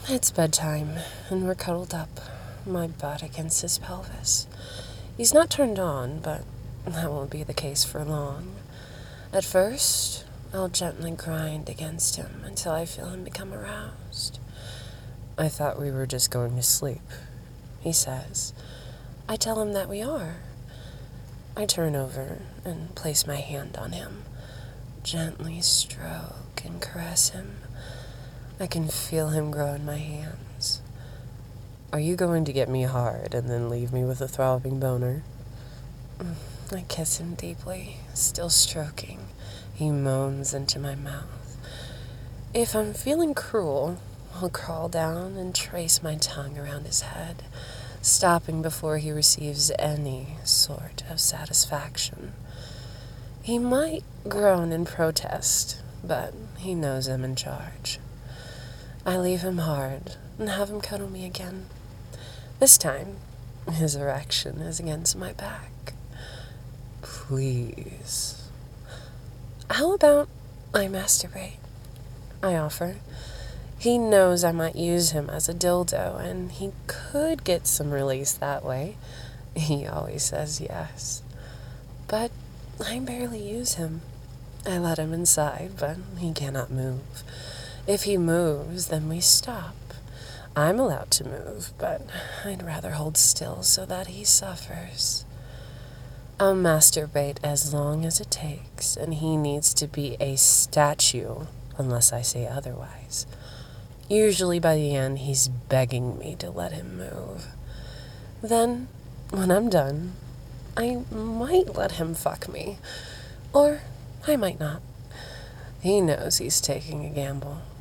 It's bedtime, and we're cuddled up, my butt against his pelvis. He's not turned on, but that won't be the case for long. At first, I'll gently grind against him until I feel him become aroused. "I thought we were just going to sleep," he says. I tell him that we are. I turn over and place my hand on him, gently stroke and caress him. I can feel him grow in my hands. "Are you going to get me hard and then leave me with a throbbing boner?" I kiss him deeply, still stroking. He moans into my mouth. If I'm feeling cruel, I'll crawl down and trace my tongue around his head, stopping before he receives any sort of satisfaction. He might groan in protest, but he knows I'm in charge. I leave him hard and have him cuddle me again. This time, his erection is against my back. "Please." "How about I masturbate?" I offer. He knows I might use him as a dildo, and he could get some release that way. He always says yes. But I barely use him. I let him inside, but he cannot move. If he moves, then we stop. I'm allowed to move, but I'd rather hold still so that he suffers. I'll masturbate as long as it takes, and he needs to be a statue unless I say otherwise. Usually by the end, he's begging me to let him move. Then, when I'm done, I might let him fuck me, or I might not. He knows he's taking a gamble.